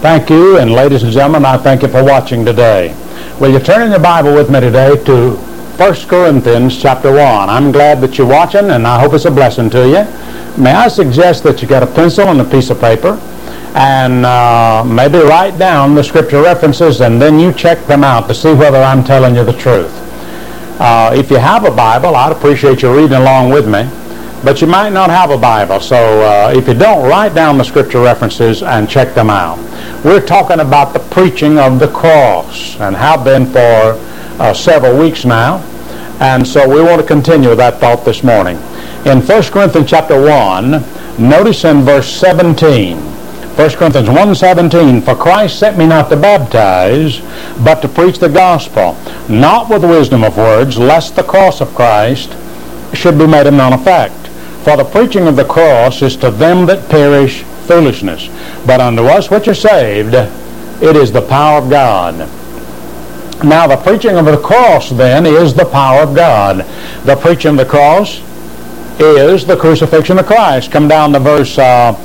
Thank you, and ladies and gentlemen, I thank you for watching today. Will you turn in your Bible with me today to 1 Corinthians chapter 1. I'm glad that you're watching, and I hope it's a blessing to you. May I suggest that you get a pencil and a piece of paper, and maybe write down the scripture references, and then you check them out to see whether I'm telling you the truth. If you have a Bible, I'd appreciate you reading along with me. But you might not have a Bible, so if you don't, write down the scripture references and check them out. We're talking about the preaching of the cross, and have been for several weeks now. And so we want to continue that thought this morning. In 1 Corinthians chapter 1, notice in verse 17, 1 Corinthians 1:17, "For Christ sent me not to baptize, but to preach the gospel, not with wisdom of words, lest the cross of Christ should be made of none effect. For the preaching of the cross is to them that perish foolishness, but unto us which are saved it is the power of God." Now the preaching of the cross then is the power of God. The preaching of the cross is the crucifixion of Christ. Come down to verse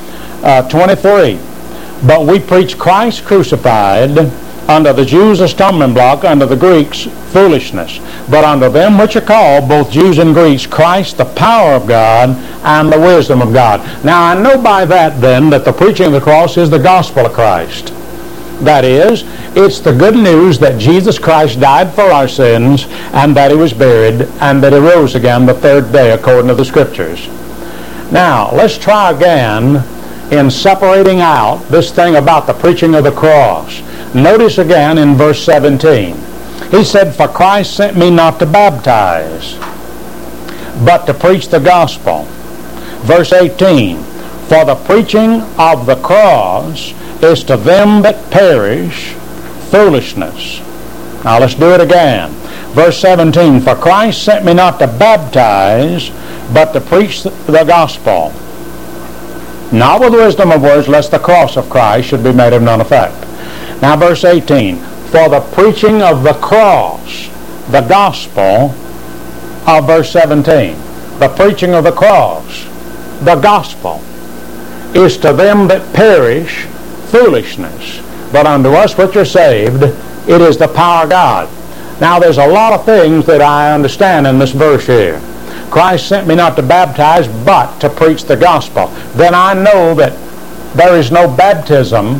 23. "But we preach Christ crucified, unto the Jews a stumbling block, unto the Greeks foolishness. But unto them which are called, both Jews and Greeks, Christ the power of God and the wisdom of God." Now I know by that then that the preaching of the cross is the gospel of Christ. That is, it's the good news that Jesus Christ died for our sins, and that he was buried, and that he rose again the third day according to the Scriptures. Now let's try again in separating out this thing about the preaching of the cross. Notice again in verse 17. He said, "For Christ sent me not to baptize, but to preach the gospel." Verse 18, "For the preaching of the cross is to them that perish foolishness." Now let's do it again. Verse 17, "For Christ sent me not to baptize, but to preach the gospel, not with wisdom of words, lest the cross of Christ should be made of none effect." Now verse 18, "For the preaching of the cross," the gospel of verse 17, the preaching of the cross, the gospel, "is to them that perish foolishness, but unto us which are saved it is the power of God." Now there's a lot of things that I understand in this verse here. Christ sent me not to baptize, but to preach the gospel. Then I know that there is no baptism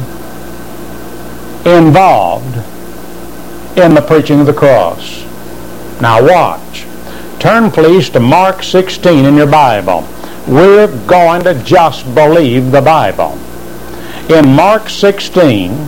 involved in the preaching of the cross. Now watch. Turn please to Mark 16 in your Bible. We're going to just believe the Bible. In Mark 16,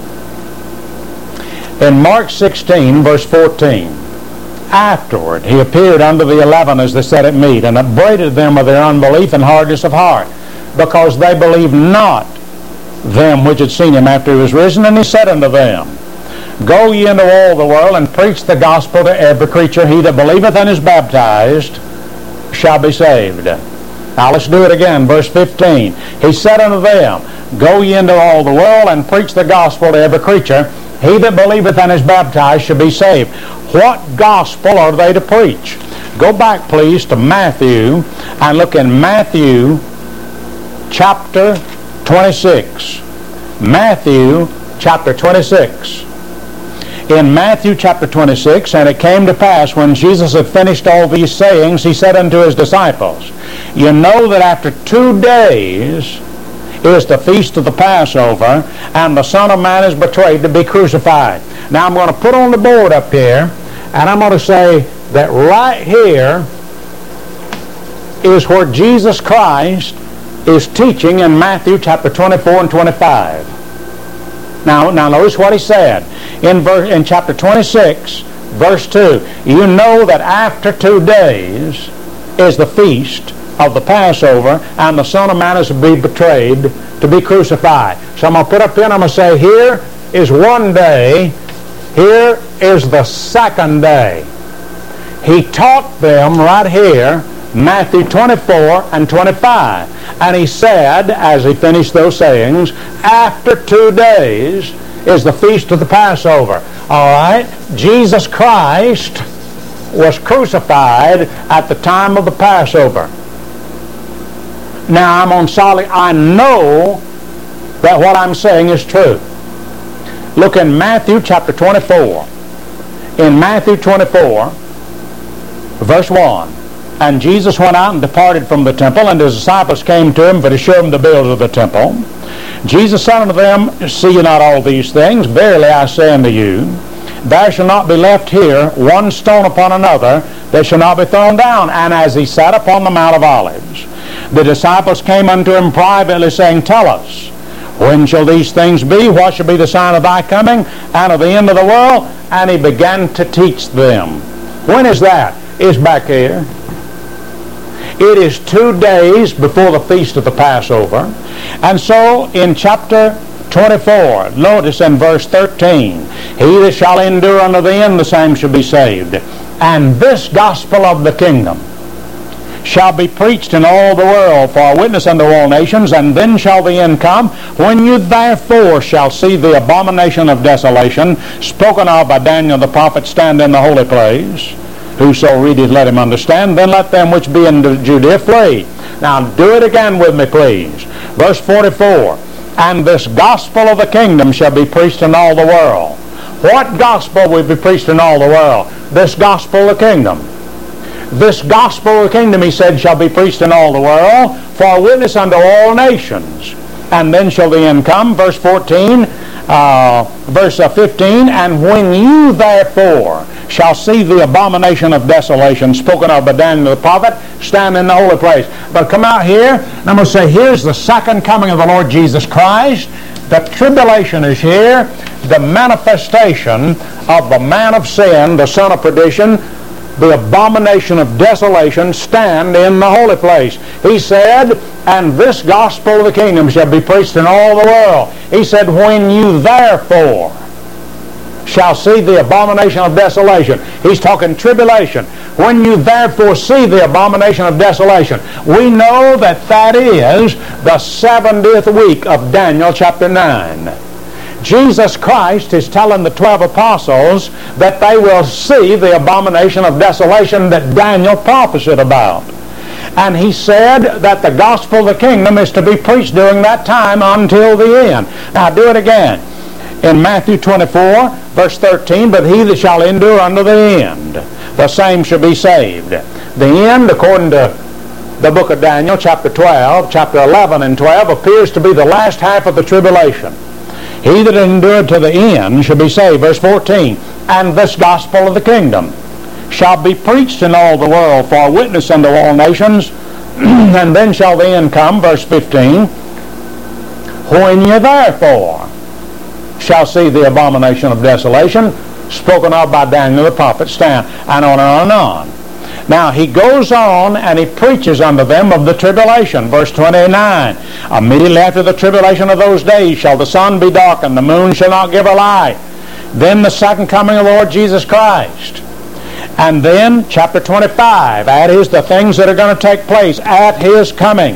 verse 14, "Afterward he appeared unto the 11 as they sat at meat, and upbraided them of their unbelief and hardness of heart, because they believed not them which had seen him after he was risen. And he said unto them, Go ye into all the world, and preach the gospel to every creature. He that believeth and is baptized shall be saved." Now let's do it again. Verse 15. "He said unto them, Go ye into all the world, and preach the gospel to every creature. He that believeth and is baptized shall be saved." What gospel are they to preach? Go back, please, to Matthew, and look in Matthew chapter 26. Matthew chapter 26. In Matthew chapter 26, "And it came to pass, when Jesus had finished all these sayings, he said unto his disciples, You know that after 2 days is the feast of the Passover, and the Son of Man is betrayed to be crucified." Now I'm going to put on the board up here, and I'm going to say that right here is where Jesus Christ is teaching in Matthew chapter 24 and 25. Now notice what he said in chapter 26, verse 2. "You know that after 2 days is the feast of the Passover, and the Son of Man is to be betrayed to be crucified." So I'm going to put up here and I'm going to say, here is 1 day, here is the 2nd day. He taught them right here, Matthew 24 and 25. And he said, as he finished those sayings, after 2 days is the feast of the Passover. All right? Jesus Christ was crucified at the time of the Passover. Now I'm on solid. I know that what I'm saying is true. Look in Matthew chapter 24. In Matthew 24, verse 1. And Jesus went out and departed from the temple, and his disciples came to him for to show him the building of the temple. Jesus said unto them, See ye not all these things? Verily I say unto you, there shall not be left here one stone upon another that shall not be thrown down. And as he sat upon the Mount of Olives, the disciples came unto him privately, saying, Tell us, when shall these things be? What shall be the sign of thy coming and of the end of the world? And he began to teach them. When is that? It's back here. It is 2 days before the feast of the Passover. And so in chapter 24, notice in verse 13, He that shall endure unto the end, the same shall be saved. And this gospel of the kingdom shall be preached in all the world for a witness unto all nations, and then shall the end come, when you therefore shall see the abomination of desolation, spoken of by Daniel the prophet, stand in the holy place. Whoso readeth, let him understand. Then let them which be in Judea flee. Now do it again with me, please. Verse 44. And this gospel of the kingdom shall be preached in all the world. What gospel will be preached in all the world? This gospel of the kingdom. This gospel of the kingdom, he said, shall be preached in all the world for a witness unto all nations. And then shall the end come. Verse 14, verse 15, and when you therefore shall see the abomination of desolation spoken of by Daniel the prophet, stand in the holy place. But come out here, and I'm going to say, here's the second coming of the Lord Jesus Christ. The tribulation is here. The manifestation of the man of sin, the son of perdition, the abomination of desolation, stand in the holy place. He said, and this gospel of the kingdom shall be preached in all the world. He said, when you therefore shall see the abomination of desolation. He's talking tribulation. When you therefore see the abomination of desolation, we know that that is the 70th week of Daniel chapter 9. Jesus Christ is telling the 12 apostles that they will see the abomination of desolation that Daniel prophesied about. And he said that the gospel of the kingdom is to be preached during that time until the end. Now do it again. In Matthew 24, verse 13, but he that shall endure unto the end, the same shall be saved. The end, according to the book of Daniel, chapter 12, chapter 11 and 12, appears to be the last half of the tribulation. He that endured to the end shall be saved. Verse 14, and this gospel of the kingdom shall be preached in all the world for a witness unto all nations, and then shall the end come. Verse 15, when ye therefore shall see the abomination of desolation spoken of by Daniel the prophet, stand, and on and on. Now he goes on and he preaches unto them of the tribulation. Verse 29, immediately after the tribulation of those days shall the sun be darkened, the moon shall not give her light. Then the second coming of the Lord Jesus Christ. And then chapter 25, that is the things that are going to take place at his coming.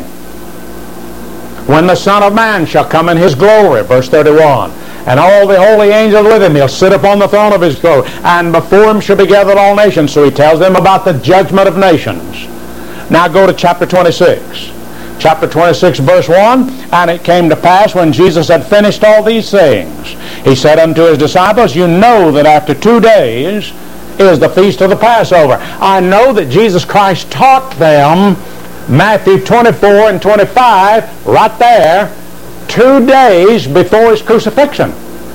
When the Son of Man shall come in his glory, verse 31. And all the holy angels with him, he'll sit upon the throne of his glory, and before him shall be gathered all nations. So he tells them about the judgment of nations. Now go to chapter 26. Chapter 26, verse 1, and it came to pass when Jesus had finished all these things, he said unto his disciples, you know that after 2 days is the feast of the Passover. I know that Jesus Christ taught them Matthew 24 and 25 right there, 2 days before his crucifixion.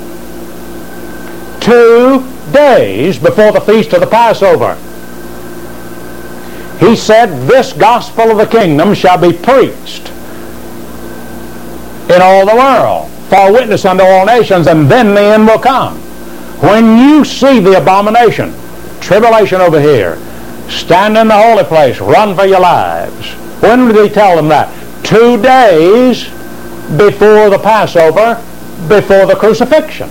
2 days before the feast of the Passover. He said, this gospel of the kingdom shall be preached in all the world for a witness unto all nations, and then the end will come. When you see the abomination, tribulation over here, stand in the holy place, run for your lives. When did he tell them that? 2 days before the Passover, before the crucifixion.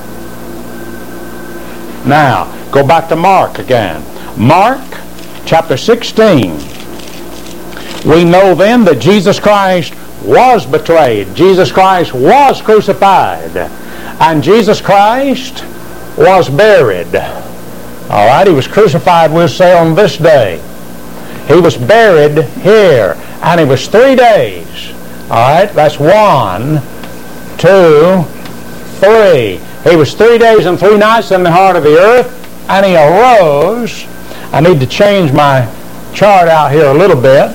Now, go back to Mark again. Mark chapter 16. We know then that Jesus Christ was betrayed. Jesus Christ was crucified. And Jesus Christ was buried. All right, he was crucified, we'll say, on this day. He was buried here. And it was 3 days. All right, that's 1, 2, 3. He was 3 days and 3 nights in the heart of the earth, and he arose. I need to change my chart out here a little bit.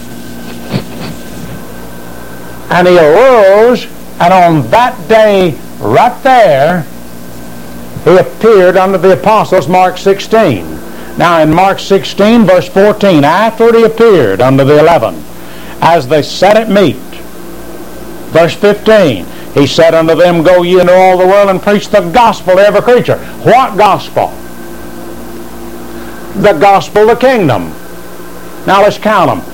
And he arose, and on that day right there, he appeared unto the apostles, Mark 16. Now in Mark 16, verse 14, afterward he appeared unto the 11, as they sat at meat. Verse 15, he said unto them, Go ye into all the world and preach the gospel to every creature. What gospel? The gospel of the kingdom. Now let's count them.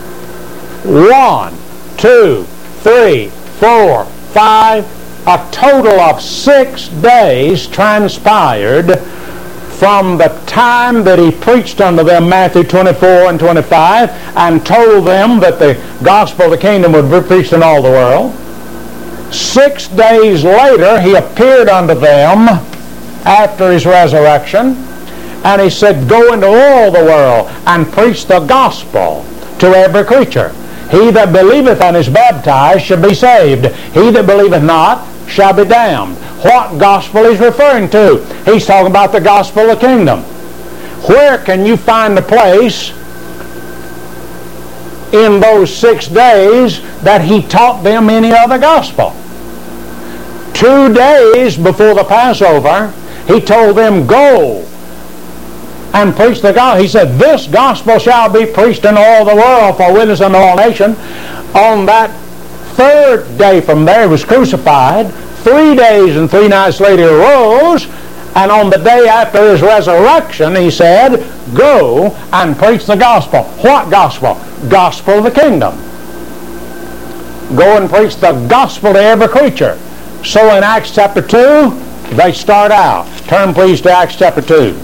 1, 2, 3, 4, 5, a total of 6 days transpired from the time that he preached unto them Matthew 24 and 25 and told them that the gospel of the kingdom would be preached in all the world. 6 days later, he appeared unto them after his resurrection, and he said, Go into all the world and preach the gospel to every creature. He that believeth and is baptized shall be saved. He that believeth not shall be damned. What gospel is referring to? He's talking about the gospel of the kingdom. Where can you find a place in those 6 days that he taught them any other gospel? 2 days before the Passover, he told them, Go and preach the gospel. He said, This gospel shall be preached in all the world for witness unto all nations. On that 3rd day from there, he was crucified. 3 days and 3 nights later, he arose. And on the day after his resurrection, he said, Go and preach the gospel. What gospel? Gospel of the kingdom. Go and preach the gospel to every creature. So in Acts chapter 2, they start out. Turn please to Acts chapter 2.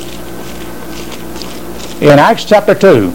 In Acts chapter 2,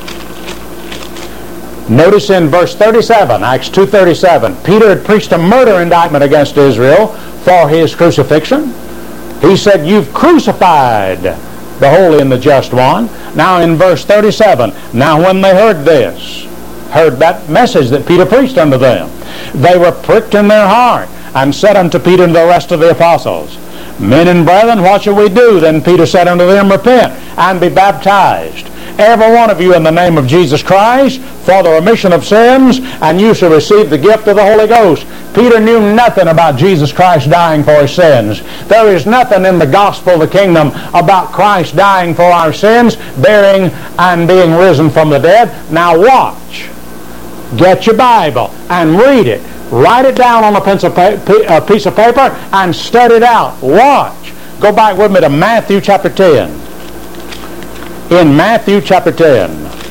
notice in verse 37, Acts 2:37, Peter had preached a murder indictment against Israel for his crucifixion. He said, You've crucified the holy and the just one. Now in verse 37, now when they heard this, heard that message that Peter preached unto them, they were pricked in their heart and said unto Peter and the rest of the apostles, Men and brethren, what shall we do? Then Peter said unto them, Repent and be baptized, every one of you, in the name of Jesus Christ, for the remission of sins, and you shall receive the gift of the Holy Ghost. Peter knew nothing about Jesus Christ dying for his sins. There is nothing in the gospel of the kingdom about Christ dying for our sins, bearing and being risen from the dead. Now watch. Get your Bible and read it. Write it down on a piece of paper and study it out. Watch. Go back with me to Matthew chapter 10. In Matthew chapter 10.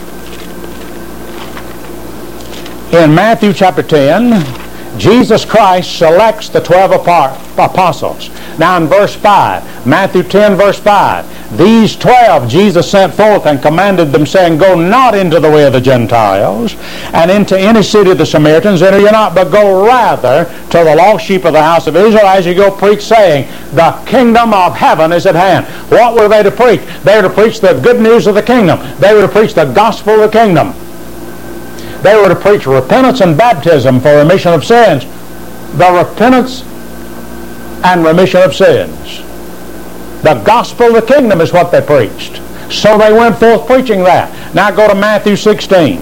In Matthew chapter 10, Jesus Christ selects the 12 apostles. Now in verse 5, Matthew 10 verse 5, These 12 Jesus sent forth and commanded them, saying, Go not into the way of the Gentiles, and into any city of the Samaritans enter ye not, but go rather to the lost sheep of the house of Israel, as ye go preach, saying, The kingdom of heaven is at hand. What were they to preach? They were to preach the good news of the kingdom. They were to preach the gospel of the kingdom. They were to preach repentance and baptism for remission of sins. The repentance and remission of sins. The gospel of the kingdom is what they preached. So they went forth preaching that. Now go to Matthew 16.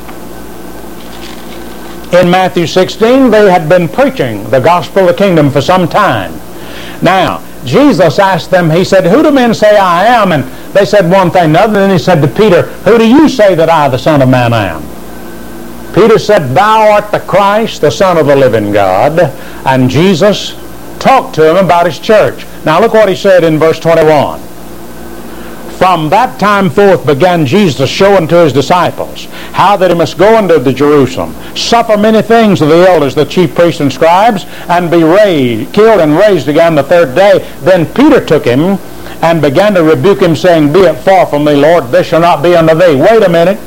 In Matthew 16, they had been preaching the gospel of the kingdom for some time. Now, Jesus asked them, he said, Who do men say I am? And they said one thing and another. Then he said to Peter, Who do you say that I, the Son of Man, am? Peter said, Thou art the Christ, the Son of the living God. And Jesus talked to him about his church. Now look what he said in verse 21. From that time forth began Jesus to show unto his disciples how that he must go into the Jerusalem, suffer many things of the elders, the chief priests and scribes, and be killed and raised again the 3rd day. Then Peter took him and began to rebuke him, saying, Be it far from thee, Lord, this shall not be unto thee. Wait a minute.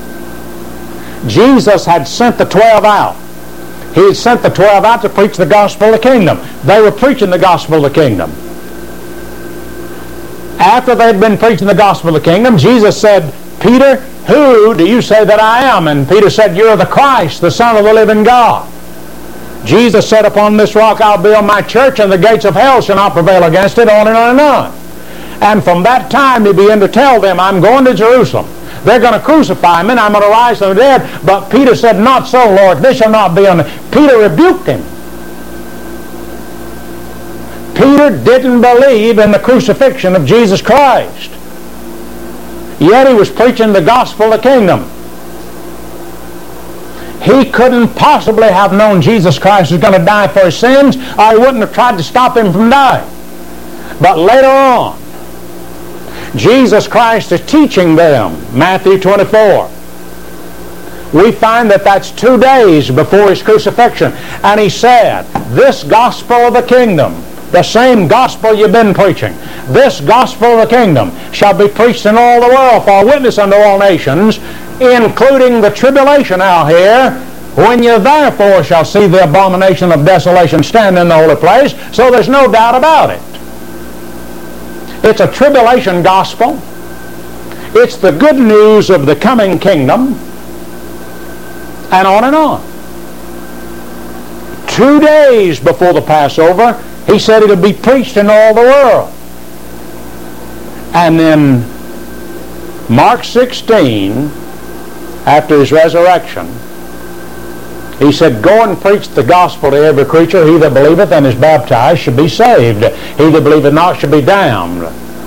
Jesus had sent the 12 out. He had sent the 12 out to preach the gospel of the kingdom. They were preaching the gospel of the kingdom. After they'd been preaching the gospel of the kingdom, Jesus said, Peter, who do you say that I am? And Peter said, You're the Christ, the Son of the living God. Jesus said, upon this rock I'll build my church, and the gates of hell shall not prevail against it, on and on and on. And from that time he began to tell them, I'm going to Jerusalem. They're going to crucify me, and I'm going to rise from the dead. But Peter said, not so, Lord. This shall not be on me. Peter rebuked him. Peter didn't believe in the crucifixion of Jesus Christ. Yet he was preaching the gospel of the kingdom. He couldn't possibly have known Jesus Christ was going to die for his sins, or he wouldn't have tried to stop him from dying. But later on, Jesus Christ is teaching them, Matthew 24. We find that that's 2 days before his crucifixion. And he said, this gospel of the kingdom, the same gospel you've been preaching, this gospel of the kingdom shall be preached in all the world for a witness unto all nations, including the tribulation out here, when you therefore shall see the abomination of desolation stand in the holy place. So there's no doubt about it. It's a tribulation gospel. It's the good news of the coming kingdom, and on and on. 2 days before the Passover, he said it would be preached in all the world. And then Mark 16, after his resurrection, he said, go and preach the gospel to every creature. He that believeth and is baptized should be saved. He that believeth not should be damned.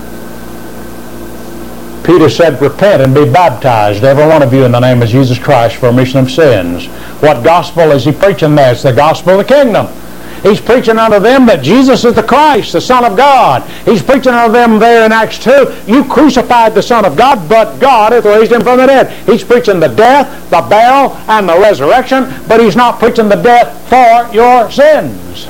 Peter said, repent and be baptized, every one of you, in the name of Jesus Christ for remission of sins. What gospel is he preaching there? It's the gospel of the kingdom. He's preaching unto them that Jesus is the Christ, the Son of God. He's preaching unto them there in Acts 2, you crucified the Son of God, but God hath raised him from the dead. He's preaching the death, the burial, and the resurrection, but he's not preaching the death for your sins.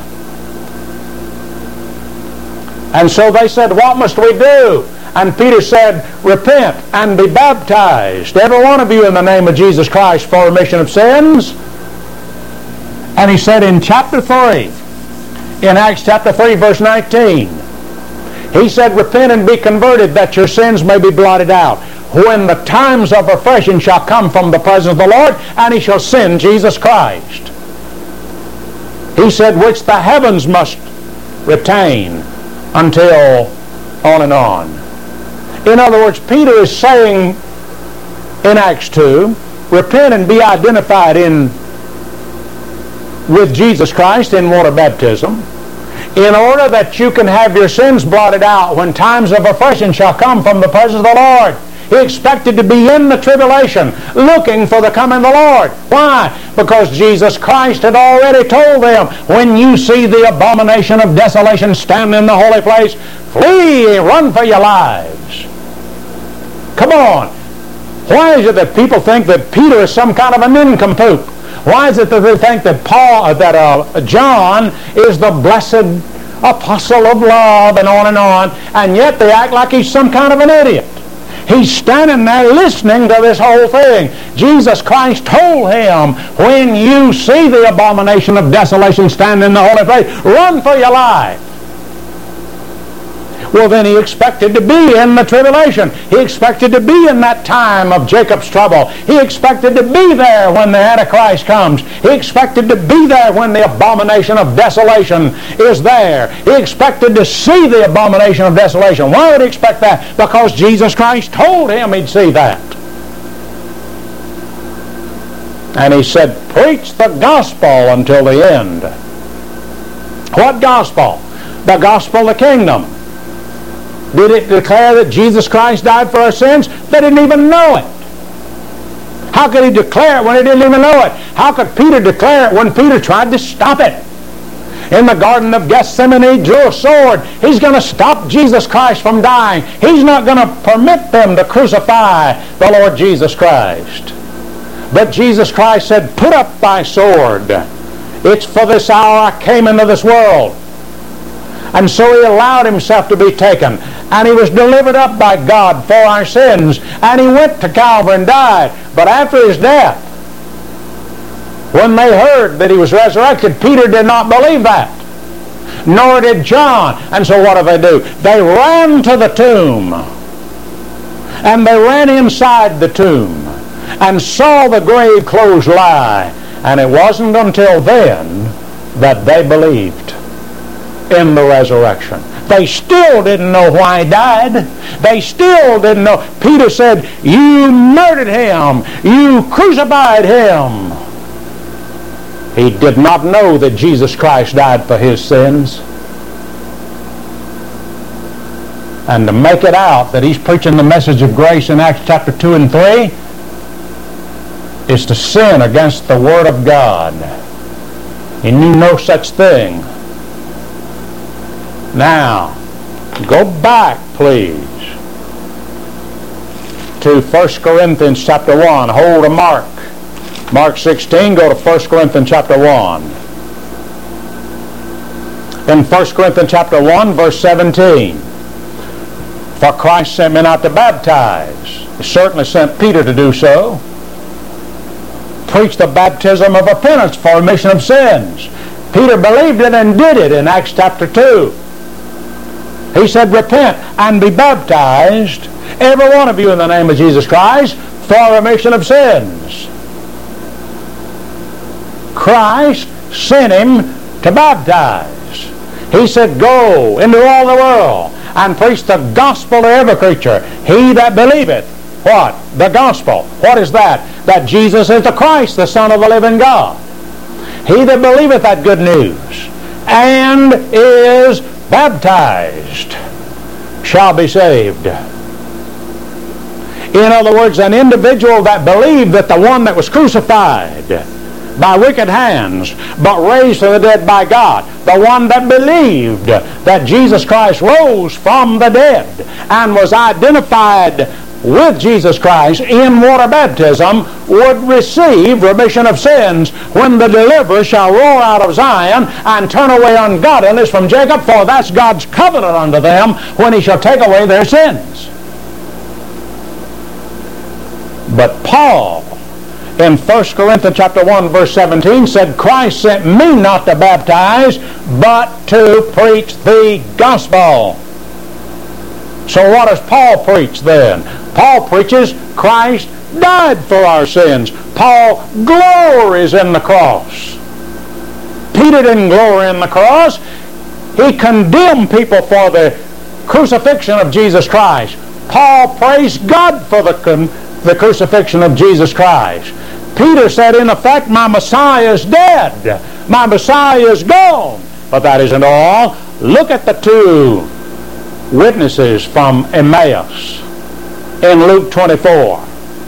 And so they said, what must we do? And Peter said, repent and be baptized, every one of you, in the name of Jesus Christ for remission of sins. And he said in chapter 3, in Acts chapter 3, verse 19, he said, repent and be converted, that your sins may be blotted out, when the times of refreshing shall come from the presence of the Lord, and he shall send Jesus Christ. He said, which the heavens must retain until on and on. In other words, Peter is saying in Acts 2, repent and be identified with Jesus Christ in water baptism, in order that you can have your sins blotted out when times of refreshing shall come from the presence of the Lord. He expected to be in the tribulation, looking for the coming of the Lord. Why? Because Jesus Christ had already told them, when you see the abomination of desolation stand in the holy place, flee, run for your lives. Come on. Why is it that people think that Peter is some kind of a nincompoop? Why is it that they think that John is the blessed apostle of love, and on, and yet they act like he's some kind of an idiot? He's standing there listening to this whole thing. Jesus Christ told him, when you see the abomination of desolation stand in the holy place, run for your life. Well, then he expected to be in the tribulation. He expected to be in that time of Jacob's trouble. He expected to be there when the Antichrist comes. He expected to be there when the abomination of desolation is there. He expected to see the abomination of desolation. Why would he expect that? Because Jesus Christ told him he'd see that. And he said, preach the gospel until the end. What gospel? The gospel of the kingdom. Did it declare that Jesus Christ died for our sins? They didn't even know it. How could he declare it when they didn't even know it? How could Peter declare it when Peter tried to stop it? In the Garden of Gethsemane, he drew a sword. He's going to stop Jesus Christ from dying. He's not going to permit them to crucify the Lord Jesus Christ. But Jesus Christ said, put up thy sword. It's for this hour I came into this world. And so he allowed himself to be taken. And he was delivered up by God for our sins. And he went to Calvary and died. But after his death, when they heard that he was resurrected, Peter did not believe that. Nor did John. And so what do? They ran to the tomb. And they ran inside the tomb and saw the grave clothes lie. And it wasn't until then that they believed in the resurrection. They still didn't know why he died. They still didn't know. Peter said, you murdered him. You crucified him. He did not know that Jesus Christ died for his sins. And to make it out that he's preaching the message of grace in Acts chapter 2 and 3 is to sin against the Word of God. He knew no such thing. Now, go back, please, to 1 Corinthians chapter 1. Hold to Mark. Mark 16, go to 1 Corinthians chapter 1. In 1 Corinthians chapter 1, verse 17, for Christ sent me not to baptize. He certainly sent Peter to do so. Preach the baptism of repentance for remission of sins. Peter believed it and did it in Acts chapter 2. He said, repent and be baptized, every one of you, in the name of Jesus Christ, for remission of sins. Christ sent him to baptize. He said, go into all the world and preach the gospel to every creature. He that believeth, what? The gospel. What is that? That Jesus is the Christ, the Son of the living God. He that believeth that good news and is baptized shall be saved. In other words, an individual that believed that the one that was crucified by wicked hands but raised from the dead by God, the one that believed that Jesus Christ rose from the dead and was identified with Jesus Christ in water baptism, would receive remission of sins when the deliverer shall roar out of Zion and turn away ungodliness from Jacob, for that's God's covenant unto them when he shall take away their sins. But Paul, in 1 Corinthians chapter 1, verse 17, said, Christ sent me not to baptize, but to preach the gospel. So what does Paul preach then? Paul preaches Christ died for our sins. Paul glories in the cross. Peter didn't glory in the cross. He condemned people for the crucifixion of Jesus Christ. Paul praised God for the crucifixion of Jesus Christ. Peter said, in effect, my Messiah is dead. My Messiah is gone. But that isn't all. Look at the two witnesses from Emmaus in Luke 24.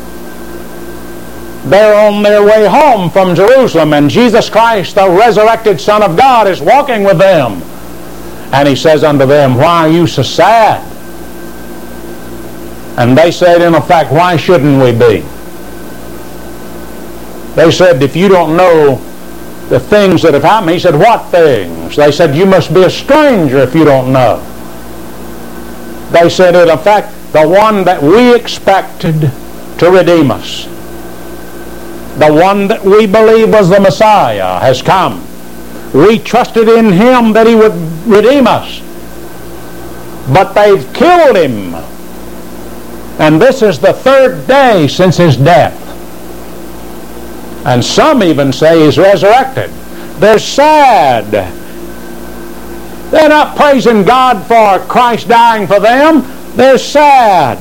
They're on their way home from Jerusalem, and Jesus Christ, the resurrected Son of God, is walking with them. And he says unto them, why are you so sad? And they said, in effect, why shouldn't we be? They said, if you don't know the things that have happened. He said, what things? They said, you must be a stranger if you don't know. They said, in effect, the one that we expected to redeem us, the one that we believe was the Messiah, has come. We trusted in him that he would redeem us. But they've killed him. And this is the third day since his death. And some even say he's resurrected. They're sad. They're not praising God for Christ dying for them. They're sad.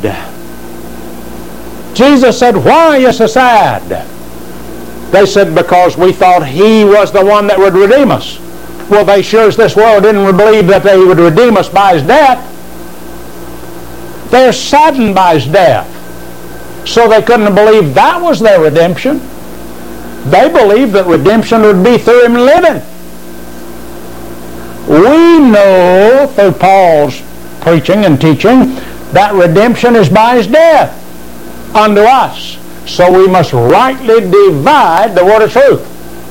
Jesus said, why are you so sad? They said, because we thought he was the one that would redeem us. Well, they sure as this world didn't believe that he would redeem us by his death. They're saddened by his death. So they couldn't believe that was their redemption. They believed that redemption would be through him living. We know through Paul's preaching and teaching that redemption is by his death unto us. So we must rightly divide the word of truth.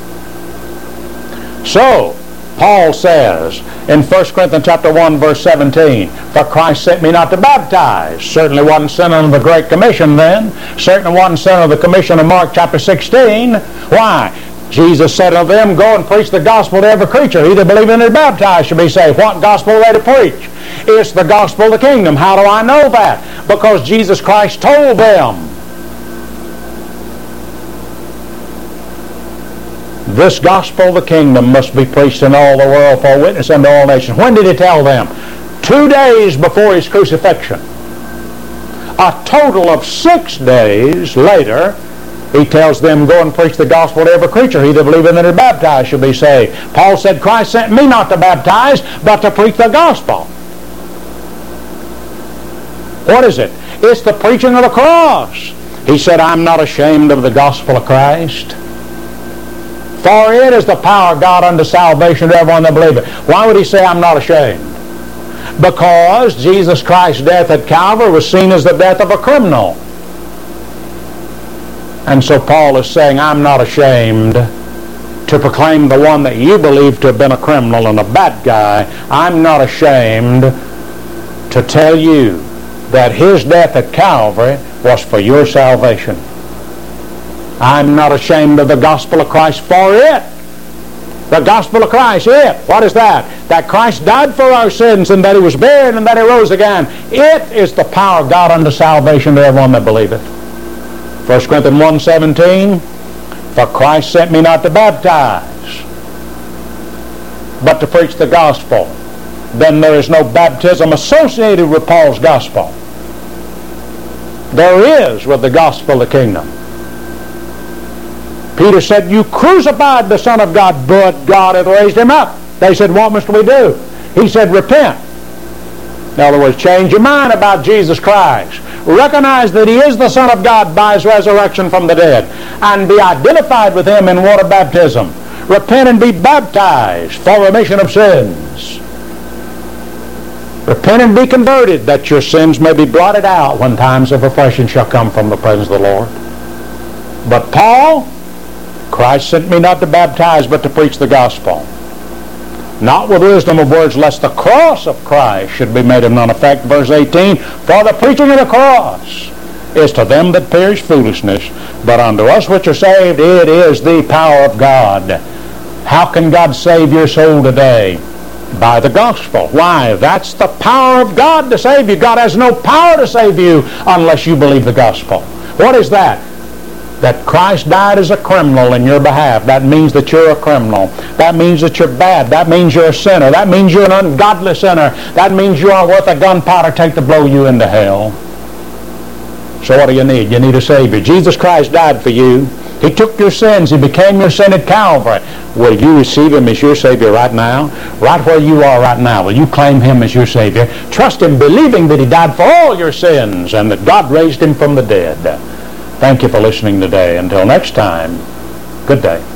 So, Paul says in 1 Corinthians chapter 1, verse 17, for Christ sent me not to baptize. Certainly wasn't sent under the Great Commission then. Certainly wasn't sent under the commission of Mark chapter 16. Why? Jesus said unto them, go and preach the gospel to every creature. He that believeth and is baptized shall be saved. What gospel are they to preach? It's the gospel of the kingdom. How do I know that? Because Jesus Christ told them. This gospel of the kingdom must be preached in all the world for a witness unto all nations. When did he tell them? 2 days before his crucifixion. A total of 6 days later, he tells them, go and preach the gospel to every creature. He that believeth and is baptized shall be saved. Paul said, Christ sent me not to baptize, but to preach the gospel. What is it? It's the preaching of the cross. He said, I'm not ashamed of the gospel of Christ. For it is the power of God unto salvation to everyone that believeth. Why would he say, I'm not ashamed? Because Jesus Christ's death at Calvary was seen as the death of a criminal. And so Paul is saying, I'm not ashamed to proclaim the one that you believe to have been a criminal and a bad guy. I'm not ashamed to tell you that his death at Calvary was for your salvation. I'm not ashamed of the gospel of Christ, for it. The gospel of Christ, it. What is that? That Christ died for our sins and that he was buried and that he rose again. It is the power of God unto salvation to everyone that believeth. 1 Corinthians 1:17, for Christ sent me not to baptize, but to preach the gospel. Then there is no baptism associated with Paul's gospel. There is with the gospel of the kingdom. Peter said, you crucified the Son of God, but God hath raised him up. They said, what must we do? He said, repent. In other words, change your mind about Jesus Christ. Recognize that he is the Son of God by his resurrection from the dead, and be identified with him in water baptism. Repent and be baptized for remission of sins. Repent and be converted, that your sins may be blotted out when times of refreshing shall come from the presence of the Lord. But Paul, Christ sent me not to baptize, but to preach the gospel. Not with wisdom of words, lest the cross of Christ should be made of none effect. Verse 18, for the preaching of the cross is to them that perish foolishness, but unto us which are saved it is the power of God. How can God save your soul today? By the gospel. Why? That's the power of God to save you. God has no power to save you unless you believe the gospel. What is that? That Christ died as a criminal in your behalf. That means that you're a criminal. That means that you're bad. That means you're a sinner. That means you're an ungodly sinner. That means you are worth a gunpowder take to blow you into hell. So what do you need? You need a Savior. Jesus Christ died for you. He took your sins. He became your sin at Calvary. Will you receive him as your Savior right now? Right where you are right now, will you claim him as your Savior? Trust him, believing that he died for all your sins and that God raised him from the dead. Thank you for listening today. Until next time, good day.